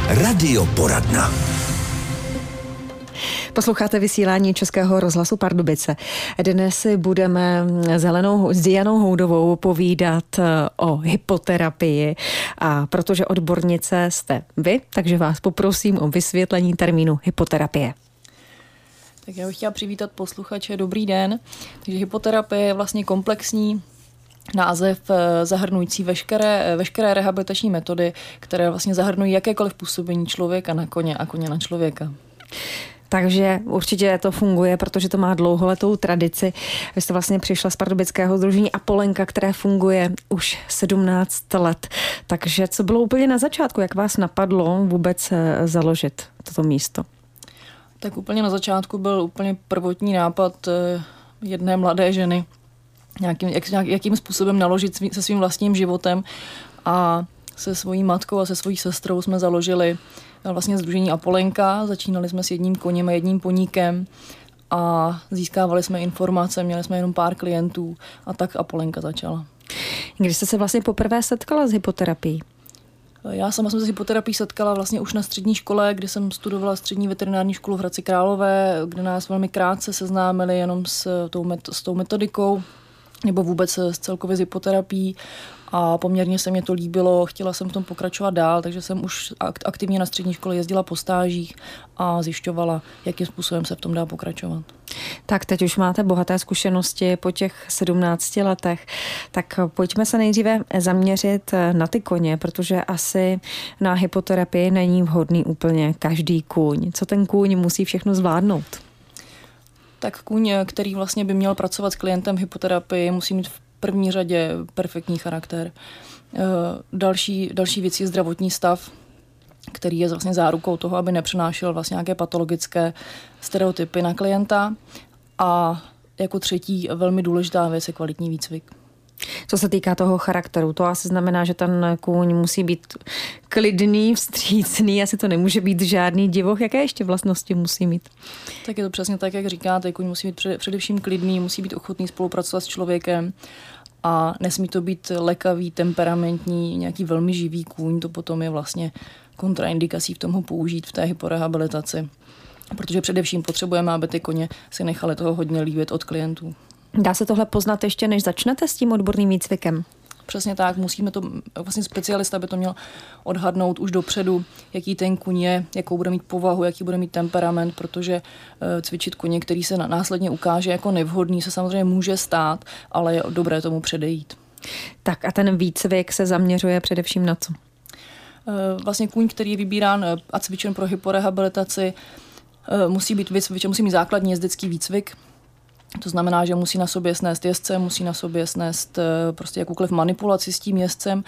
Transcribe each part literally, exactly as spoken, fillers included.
Radioporadna. Posloucháte vysílání Českého rozhlasu Pardubice. Dnes si budeme s Helenou, s Dianou Houdovou povídat o hypoterapii. A protože odbornice jste vy, takže vás poprosím o vysvětlení termínu hypoterapie. Tak já bych chtěla přivítat posluchače. Dobrý den. Takže hypoterapie je vlastně komplexní název zahrnující veškeré, veškeré rehabilitační metody, které vlastně zahrnují jakékoliv působení člověka na koně a koně na člověka. Takže určitě to funguje, protože to má dlouholetou tradici. Vy jste vlastně přišla z pardubického sdružení Apolenka, které funguje už sedmnáct let. Takže co bylo úplně na začátku? Jak vás napadlo vůbec založit toto místo? Tak úplně na začátku byl úplně prvotní nápad jedné mladé ženy, nějakým, jak, jakým způsobem naložit svý, se svým vlastním životem, a se svojí matkou a se svojí sestrou jsme založili vlastně sdružení Apolenka. Začínali jsme s jedním koněm a jedním poníkem a získávali jsme informace, měli jsme jenom pár klientů a tak Apolenka začala. Když jste se vlastně poprvé setkala s hypoterapií? Já sama jsem se s hypoterapií setkala vlastně už na střední škole, kde jsem studovala střední veterinární školu v Hradci Králové, kde nás velmi krátce seznámili jenom s tou, met- s tou metodikou nebo vůbec s celkově s hypoterapií. A poměrně se mě to líbilo, chtěla jsem v tom pokračovat dál, takže jsem už aktivně na střední škole jezdila po stážích a zjišťovala, jakým způsobem se v tom dá pokračovat. Tak teď už máte bohaté zkušenosti po těch sedmnácti letech, tak pojďme se nejdříve zaměřit na ty koně, protože asi na hypoterapii není vhodný úplně každý kůň. Co ten kůň musí všechno zvládnout? Tak kůň, který vlastně by měl pracovat s klientem hypoterapii, musí mít v první řadě perfektní charakter. Další, další věc je zdravotní stav, který je vlastně zárukou toho, aby nepřenášel vlastně nějaké patologické stereotypy na klienta. A jako třetí velmi důležitá věc je kvalitní výcvik. Co se týká toho charakteru, to asi znamená, že ten kůň musí být klidný, vstřícný, asi to nemůže být žádný divoch. Jaké ještě vlastnosti musí mít? Tak je to přesně tak, jak říkáte, kůň musí být především klidný, musí být ochotný spolupracovat s člověkem a nesmí to být lekavý, temperamentní, nějaký velmi živý kůň, to potom je vlastně kontraindikací v tom ho použít v té hyporehabilitaci. Protože především potřebujeme, aby ty koně si nechali toho hodně líbit od klientů. Dá se tohle poznat ještě, než začnete s tím odborným výcvikem? Přesně tak, musíme to, vlastně specialista by to měl odhadnout už dopředu, jaký ten kůň je, jakou bude mít povahu, jaký bude mít temperament, protože uh, cvičit koně, který se následně ukáže jako nevhodný, se samozřejmě může stát, ale je dobré tomu předejít. Tak a ten výcvik se zaměřuje především na co? Uh, vlastně kůň, který je vybírán a cvičen pro hyporehabilitaci, uh, musí být výcvik, musí mít základní jezdecký výcvik. To znamená, že musí na sobě snést jezdce, musí na sobě snést prostě jakoukoliv manipulaci s tím jezdcem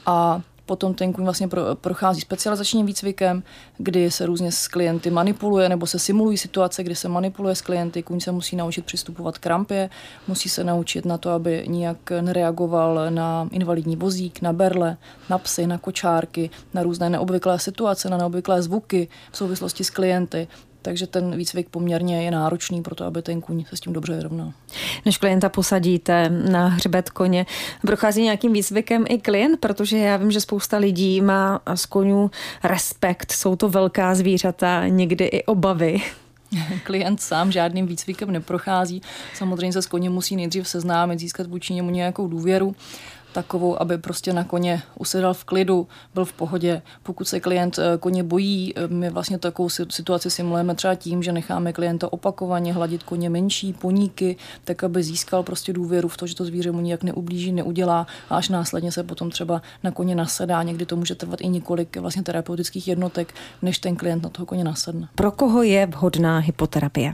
a potom ten kůň vlastně prochází specializačním výcvikem, kdy se různě s klienty manipuluje nebo se simulují situace, kdy se manipuluje s klienty. Kůň se musí naučit přistupovat k rampě, musí se naučit na to, aby nijak nereagoval na invalidní vozík, na berle, na psy, na kočárky, na různé neobvyklé situace, na neobvyklé zvuky v souvislosti s klienty. Takže ten výcvik poměrně je náročný pro to, aby ten kůň se s tím dobře vyrovnal. Než klienta posadíte na hřbet koně, prochází nějakým výcvikem i klient, protože já vím, že spousta lidí má z konňů respekt. Jsou to velká zvířata, někdy i obavy. Klient sám žádným výcvikem neprochází. Samozřejmě se s koněm musí nejdřív seznámit, získat vůči němu nějakou důvěru, takovou, aby prostě na koně usedal v klidu, byl v pohodě. Pokud se klient koně bojí, my vlastně takovou situaci simulujeme třeba tím, že necháme klienta opakovaně hladit koně menší, poníky, tak aby získal prostě důvěru v to, že to zvíře mu nijak neublíží, neudělá a až následně se potom třeba na koně nasedá. Někdy to může trvat i několik vlastně terapeutických jednotek, než ten klient na toho koně nasedne. Pro koho je vhodná hypoterapie?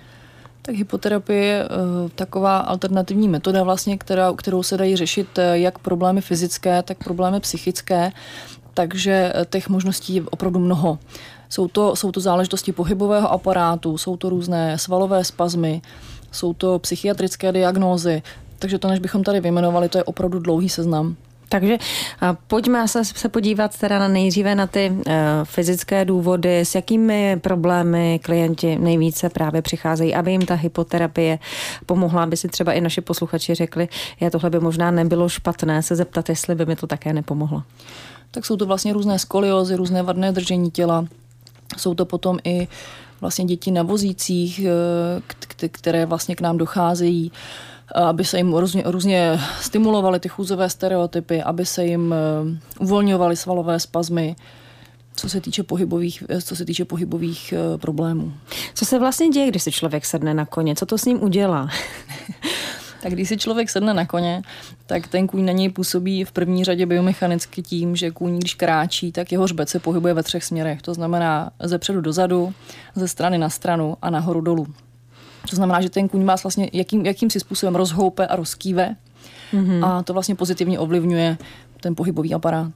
Tak hypoterapie je uh, taková alternativní metoda, vlastně, která, kterou se dají řešit uh, jak problémy fyzické, tak problémy psychické, takže uh, těch možností je opravdu mnoho. Jsou to, jsou to záležitosti pohybového aparátu, jsou to různé svalové spazmy, jsou to psychiatrické diagnózy, takže to, než bychom tady vyjmenovali, to je opravdu dlouhý seznam. Takže pojďme se, se podívat teda na nejdříve na ty uh, fyzické důvody, s jakými problémy klienti nejvíce právě přicházejí, aby jim ta hypoterapie pomohla, aby si třeba i naši posluchači řekli, já tohle by možná nebylo špatné se zeptat, jestli by mi to také nepomohlo. Tak jsou to vlastně různé skoliozy, různé vadné držení těla. Jsou to potom i vlastně děti na vozících, které vlastně k nám docházejí, aby se jim různě, různě stimulovaly ty chůzové stereotypy, aby se jim uvolňovaly svalové spazmy, co se týče pohybových, co se týče pohybových problémů. Co se vlastně děje, když si člověk sedne na koně? Co to s ním udělá? Tak když si člověk sedne na koně, tak ten kůň na něj působí v první řadě biomechanicky tím, že kůň, když kráčí, tak jeho hřbet se pohybuje ve třech směrech. To znamená ze předu dozadu, ze strany na stranu a nahoru dolů. To znamená, že ten kůň má vlastně jakým, jakýmsi způsobem rozhoupe a rozkýve mm-hmm. a to vlastně pozitivně ovlivňuje ten pohybový aparát.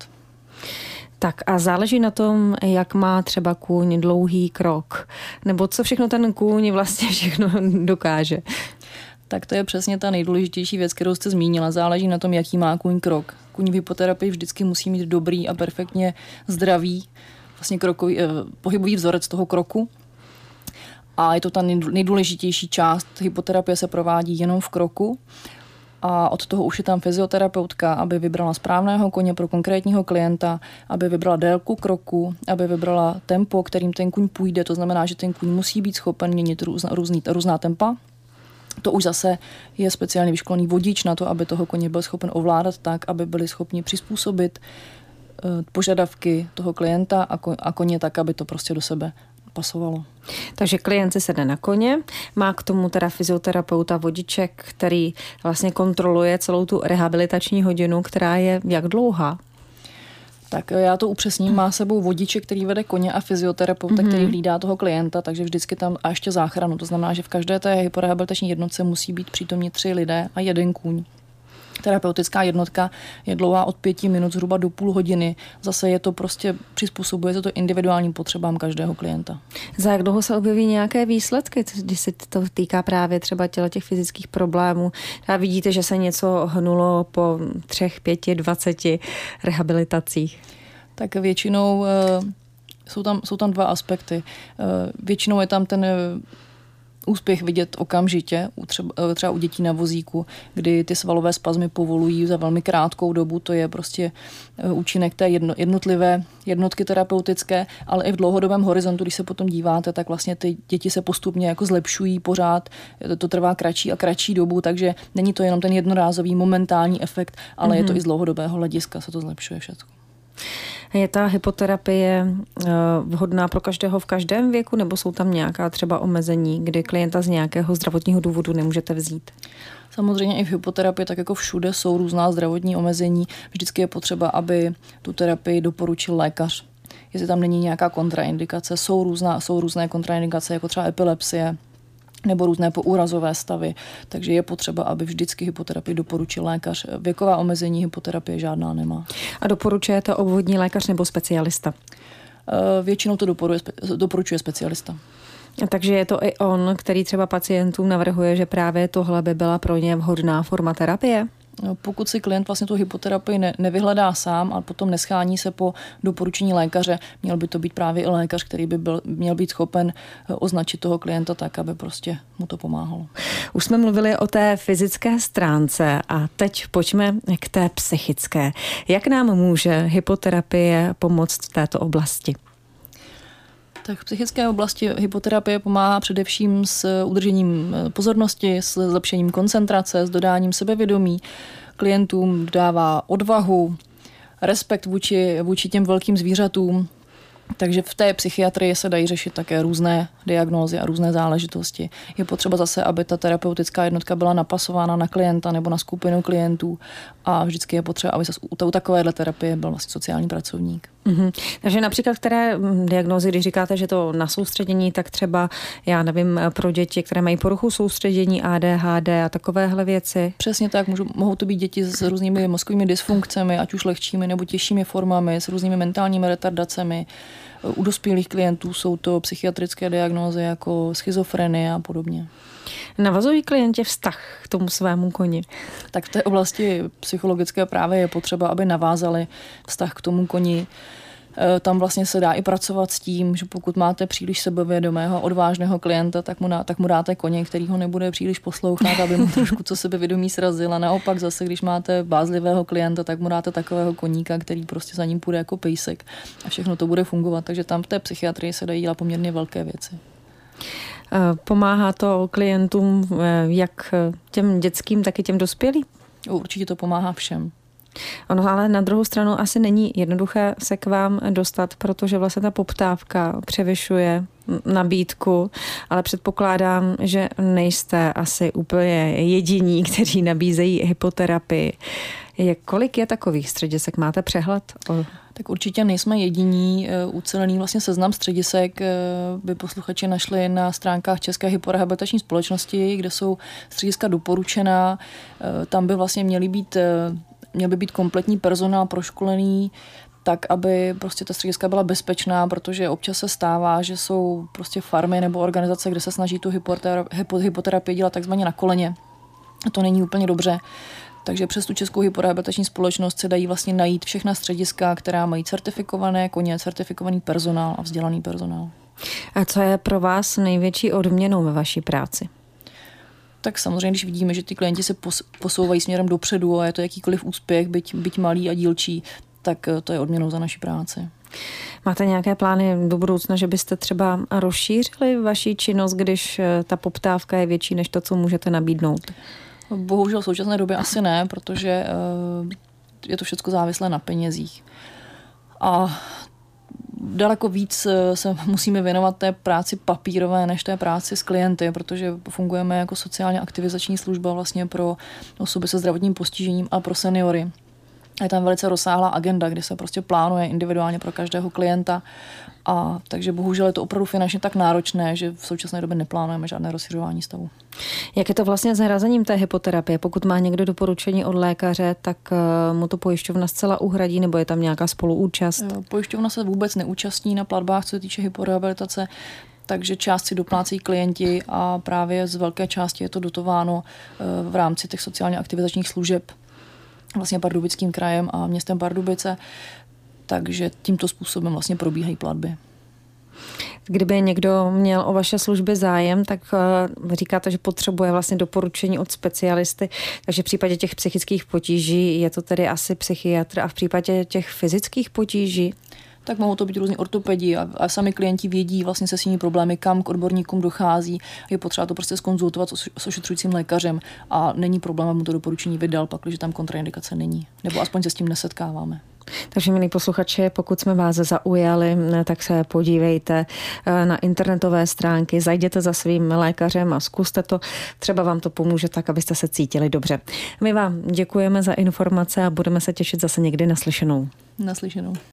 Tak a záleží na tom, jak má třeba kůň dlouhý krok, nebo co všechno ten kůň vlastně všechno dokáže. Tak to je přesně ta nejdůležitější věc, kterou jste zmínila. Záleží na tom, jaký má kůň krok. Kůň v hypoterapii vždycky musí mít dobrý a perfektně zdravý vlastně krokový, eh, pohybový vzorec toho kroku. A je to ta nejdůležitější část. Hypoterapie se provádí jenom v kroku. A od toho už je tam fyzioterapeutka, aby vybrala správného koně pro konkrétního klienta, aby vybrala délku kroku, aby vybrala tempo, kterým ten kůň půjde. To znamená, že ten kůň musí být schopen měnit různá, různý, různá tempa. To už zase je speciálně vyškolený vodič na to, aby toho koně byl schopen ovládat tak, aby byli schopni přizpůsobit uh, požadavky toho klienta a, ko- a koně tak, aby to prostě do sebe pasovalo. Takže klient si sedne na koně, má k tomu teda fyzioterapeuta, vodiček, který vlastně kontroluje celou tu rehabilitační hodinu, která je jak dlouhá? Tak já to upřesním, má sebou vodiče, který vede koně a fyzioterapeuta, mm-hmm. který hlídá toho klienta, takže vždycky tam a ještě záchranu. To znamená, že v každé té hyporehabilitační jednotce musí být přítomni tři lidé a jeden kůň. Terapeutická jednotka je dlouhá od pěti minut zhruba do půl hodiny. Zase je to prostě, přizpůsobuje se to individuálním potřebám každého klienta. Za jak dlouho se objeví nějaké výsledky, když se to týká právě třeba těle těch fyzických problémů? A vidíte, že se něco hnulo po třech, pěti, dvaceti rehabilitacích? Tak většinou uh, jsou tam, jsou tam dva aspekty. Uh, většinou je tam ten uh, úspěch vidět okamžitě, třeba, třeba u dětí na vozíku, kdy ty svalové spazmy povolují za velmi krátkou dobu. To je prostě účinek té jedno, jednotlivé jednotky terapeutické, ale i v dlouhodobém horizontu, když se potom díváte, tak vlastně ty děti se postupně jako zlepšují pořád. To, to trvá kratší a kratší dobu, takže není to jenom ten jednorázový momentální efekt, ale mm-hmm. je to i z dlouhodobého hlediska, se to zlepšuje všechno. Je ta hypoterapie vhodná pro každého v každém věku, nebo jsou tam nějaká třeba omezení, kdy klienta z nějakého zdravotního důvodu nemůžete vzít? Samozřejmě i v hypoterapii, tak jako všude, jsou různá zdravotní omezení. Vždycky je potřeba, aby tu terapii doporučil lékař. Jestli tam není nějaká kontraindikace, jsou, různá, jsou různé kontraindikace, jako třeba epilepsie nebo různé poúrazové stavy. Takže je potřeba, aby vždycky hypoterapii doporučil lékař. Věková omezení hypoterapie žádná nemá. A doporučujete obvodní lékař nebo specialista? Většinou to doporučuje, doporučuje specialista. Takže je to i on, který třeba pacientům navrhuje, že právě tohle by byla pro ně vhodná forma terapie? Pokud si klient vlastně tu hypoterapii ne, nevyhledá sám a potom neschání se po doporučení lékaře, měl by to být právě i lékař, který by byl, měl být schopen označit toho klienta tak, aby prostě mu to pomáhalo. Už jsme mluvili o té fyzické stránce a teď pojďme k té psychické. Jak nám může hypoterapie pomoct v této oblasti? Tak v psychické oblasti hypoterapie pomáhá především s udržením pozornosti, s zlepšením koncentrace, s dodáním sebevědomí. Klientům dává odvahu, respekt vůči, vůči těm velkým zvířatům. Takže v té psychiatrii se dají řešit také různé diagnózy a různé záležitosti. Je potřeba zase, aby ta terapeutická jednotka byla napasována na klienta nebo na skupinu klientů a vždycky je potřeba, aby u takovéhle terapie byl vlastně sociální pracovník. Mm-hmm. Takže například které diagnózy, když říkáte, že to na soustředění, tak třeba, já nevím, pro děti, které mají poruchu soustředění, A D H D a takovéhle věci? Přesně tak, můžou, mohou to být děti s různými mozkovými dysfunkcemi, ať už lehčími nebo těžšími formami, s různými mentálními retardacemi. U dospělých klientů jsou to psychiatrické diagnózy jako schizofrenie a podobně. Navazují klienti vztah k tomu svému koni? Tak v té oblasti psychologické právě je potřeba, aby navázali vztah k tomu koni. Tam vlastně se dá i pracovat s tím, že pokud máte příliš sebevědomého, odvážného klienta, tak mu, dá, tak mu dáte koně, který ho nebude příliš poslouchat, aby mu trošku co sebevědomí srazil. A naopak zase, když máte bázlivého klienta, tak mu dáte takového koníka, který prostě za ním půjde jako pejsek a všechno to bude fungovat. Takže tam v té psychiatrii se dají dělat poměrně velké věci. Pomáhá to klientům jak těm dětským, tak i těm dospělým? Určitě to pomáhá všem. Ono ale na druhou stranu asi není jednoduché se k vám dostat, protože vlastně ta poptávka převyšuje nabídku, ale předpokládám, že nejste asi úplně jediní, kteří nabízejí hypoterapii. Kolik je takových středisek? Máte přehled? O... Tak určitě nejsme jediní. Ucelený vlastně seznam středisek by posluchači našli na stránkách České hyporehabilitační společnosti, kde jsou střediska doporučená. Tam by vlastně měly být Měl by být kompletní personál proškolený, tak, aby prostě ta střediska byla bezpečná, protože občas se stává, že jsou prostě farmy nebo organizace, kde se snaží tu hypoterapii dělat takzvaně na koleně. A to není úplně dobře. Takže přes tu Českou hyporehabilitační společnost se dají vlastně najít všechna střediska, která mají certifikované koně, certifikovaný personál a vzdělaný personál. A co je pro vás největší odměnou ve vaší práci? Tak samozřejmě, když vidíme, že ty klienti se posouvají směrem dopředu a je to jakýkoliv úspěch, byť, byť malý a dílčí, tak to je odměnou za naši práci. Máte nějaké plány do budoucna, že byste třeba rozšířili vaši činnost, když ta poptávka je větší než to, co můžete nabídnout? Bohužel v současné době asi ne, protože je to všechno závislé na penězích. A daleko víc se musíme věnovat té práci papírové, než té práci s klienty, protože fungujeme jako sociálně aktivizační služba vlastně pro osoby se zdravotním postižením a pro seniory. Je tam velice rozsáhlá agenda, kde se prostě plánuje individuálně pro každého klienta. A takže bohužel je to opravdu finančně tak náročné, že v současné době neplánujeme žádné rozšiřování stavu. Jak je to vlastně s hrazením té hypoterapie? Pokud má někdo doporučení od lékaře, tak mu to pojišťovna zcela uhradí, nebo je tam nějaká spoluúčast? Pojišťovna se vůbec neúčastní na platbách, co se týče hyporehabilitace, takže část si doplácejí klienti a právě z velké části je to dotováno v rámci těch sociálně aktivizačních služeb vlastně Pardubickým krajem a městem Pardubice. Takže tímto způsobem vlastně probíhají platby. Kdyby někdo měl o vaše služby zájem, tak říkáte, že potřebuje vlastně doporučení od specialisty, takže v případě těch psychických potíží je to tedy asi psychiatr a v případě těch fyzických potíží? Tak mohou to být různí ortopedi a, a sami klienti vědí vlastně se svými problémy, kam k odborníkům dochází. Je potřeba to prostě zkonzultovat s, s ošetřujícím lékařem a není problém, aby mu to doporučení vydal, pakliže tam kontraindikace není. Nebo aspoň se s tím nesetkáváme. Takže, milí posluchači, pokud jsme vás zaujali, tak se podívejte na internetové stránky, zajděte za svým lékařem a zkuste to. Třeba vám to pomůže tak, abyste se cítili dobře. My vám děkujeme za informace a budeme se těšit zase někdy naslyšenou. Naslyšenou.